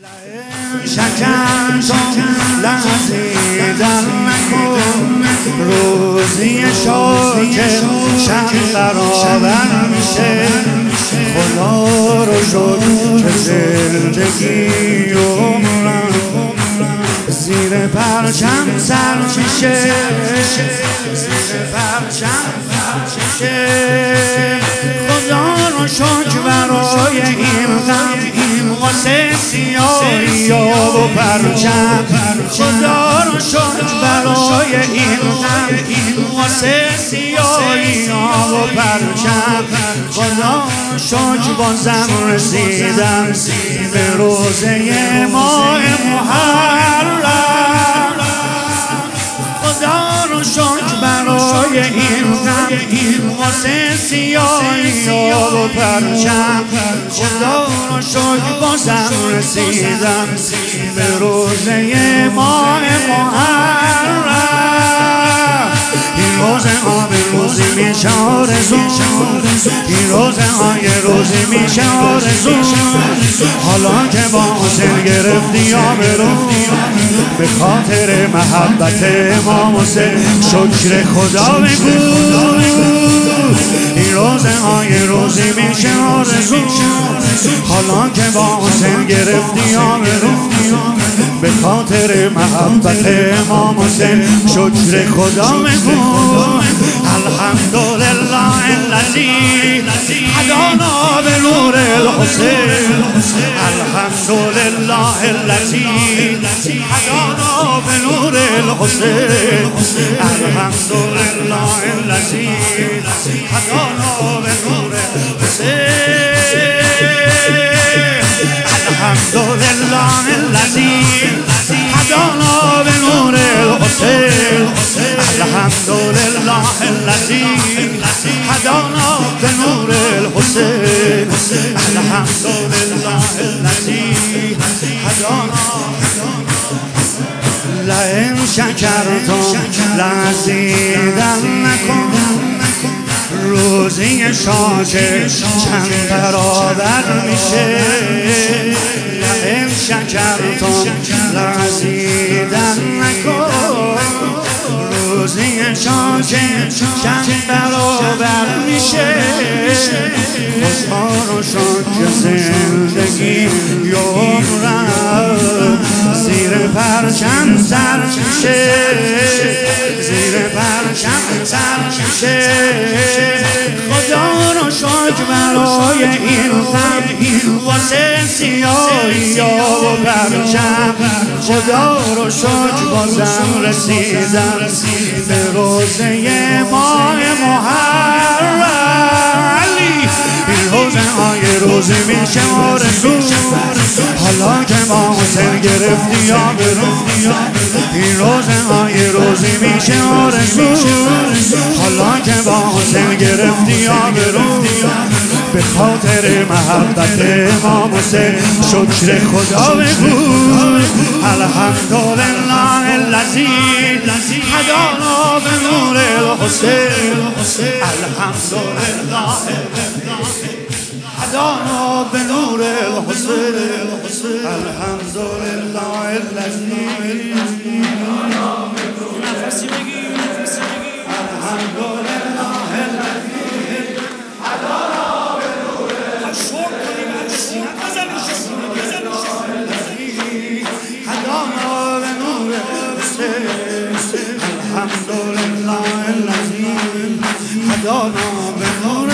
شکرتم لرزیدن نکن، روزی شاکر شب برابر میشه. خدا رو شکر که زندگی عمرم زیر پرچم سر میشه، زیر پرچم میشه. خدا رو شکر برای این غم واسه سیاهی و پرچم. خدا رو شکر برای این غم واسه سیاهی و پرچم. خدا رو شکر بازم رسیدم به روزه ماه محرم. خدا رو شکر برای این غم واسه سیاهی و پرچم. خدا رو شکر بازم رسیدم به روزه ماه محرم. این روزه ها به روزی میشه آرزو، این روزه ها یه روزی میشه آرزو. حالا که با حسین گرفتی آبرو به خاطر محبت امام حسین شکر خدا بگو. این روزه ها یه روزی میشه آرزو، حالا که با حسین گرفتی آبرو به خاطر محبت امام حسین شکر خدا بگو. الحمدلله الذی هدانا به نور الحسین، الحمدلله الذی هدانا به نور الحسین، الحمدلله الذی هدانا به نور الحسین، الحمدلله الذی هدانا به نور الحسین، الحمدلله الذی هدانا به نور الحسین، الحمدلله الذی هدانا. لئن شکرتم لرزیدن نکن، روزی شاکر چند برابر میشه. لئن شکرتم لرزیدن نکن، روزی شاکر چند برابر میشه. خدا رو شکر زندگی عمرم زیر پرچم سر میشه، زیر پرچم سر میشه. خدا رو شکر برای این غم واسه سیاهی و پرچم. خدا رو شکر بازم رسیدم به روزه ماه محرم. این روزه های روزی میشه آرزو، حالا که ما حسین گرفتی آبرو. این روزه های روزی میشه آرزو، حالا که با حسین گرفتی آبرو به خاطر محبت امام حسین شکر خدا بگو. الحمدلله الذی هدانا به نور الحسین، الحمدلله هدانا به نور الحسین، الحمدلله الذی نفسی بگی، الحمدلله الذی هدانا به نور الحسین، هدانا به نور الحسین، الحمدلله الذی هدانا به نور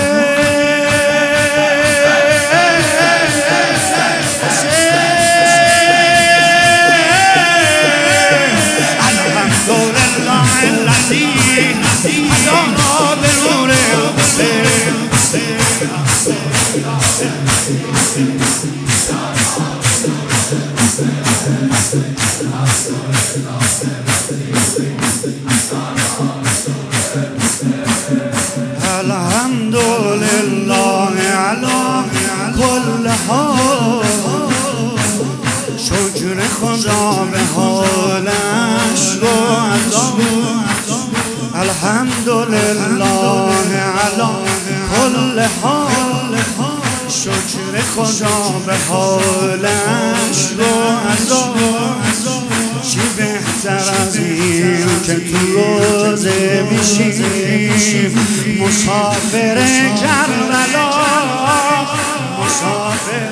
الحمدلله علی کل حال. شکر خدا به حالش رو عطا. الحمدلله علی کل حال. شکر خدا به حالش عشق و عذاب چی بهتر از این که تو روزه میشیم مسافر کربلا مسافر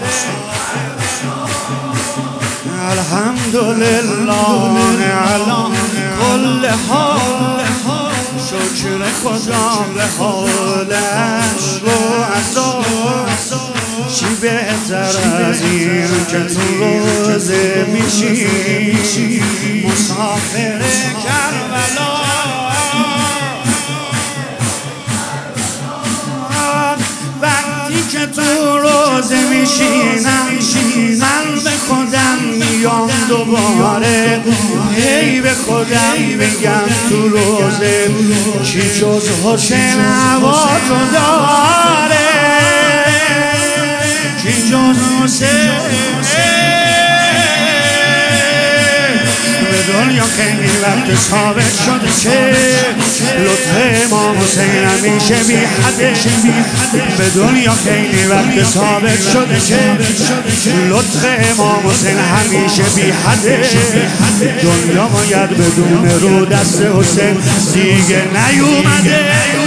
الحمدلله علی کل حال شکر خدا به حال عشق و عذاب چی بهتر از این که تو روزه میشی مسافر کربلا وقتی که تو روزه میشینم من به خودم میام دوباره هی به خودم میگم تو روزه کی جز حسین هوا تو داره کی جز حسین به دنیا خیلی وقت ثابت شده که لطف امام حسین همیشه بی حده به دنیا خیلی وقت ثابت شده که لطف امام حسین همیشه بی حده دنیا باید بدون رو دست حسین دیگه نیومده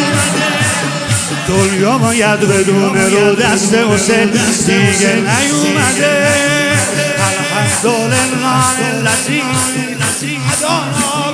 دنیا باید بدون رو دست حسین دیگه نیومده الحمدلله الذی هدانا